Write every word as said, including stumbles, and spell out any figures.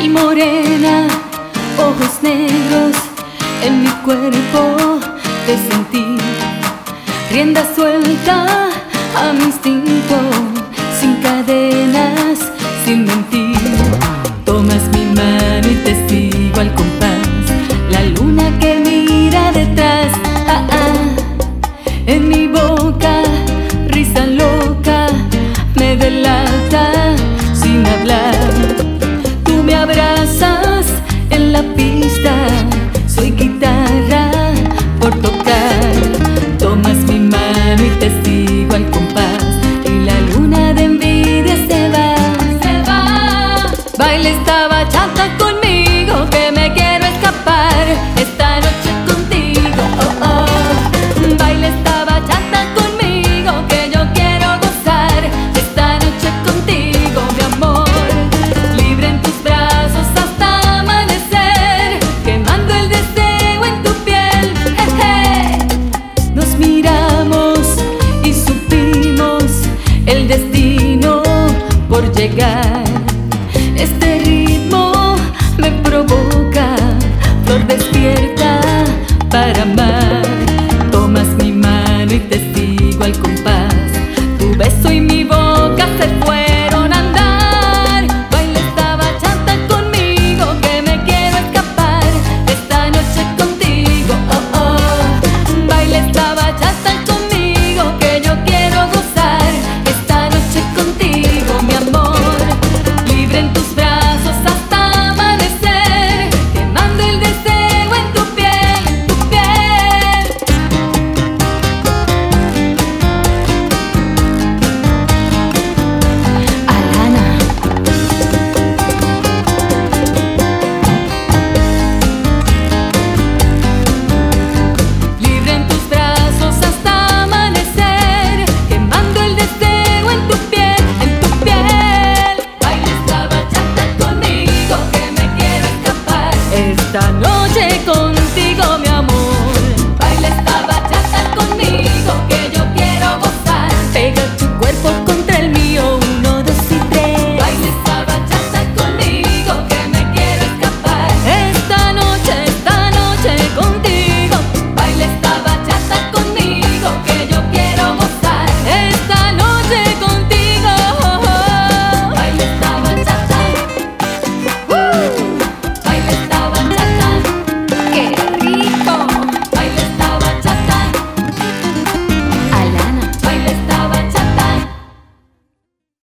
piel morena, ojos negros, en mi cuerpo te sentí. Rienda suelta a mi instinto, sin cadenas, sin mentir. Tomas mi mano y te sigo al compás, la luna que mira detrás. Ah, ah. En mi boca, risa loca, me delata sin hablar. Tú me abrazas en la pista, soy guitarra por tocar. Tomas mi mano y te sigo al compás, y la luna de envidia se va, se va. Baila esta bachata conmigo, que me quiero escapar esta noche contigo. Oh, oh. Baila esta bachata conmigo, que yo quiero gozar esta noche contigo, mi amor. Libre en tus brazos hasta amanecer, quemando el deseo en tu piel. Jeje. Nos miramos y supimos el destino por llegar. Este ritmo me provoca, flor despierta para amar.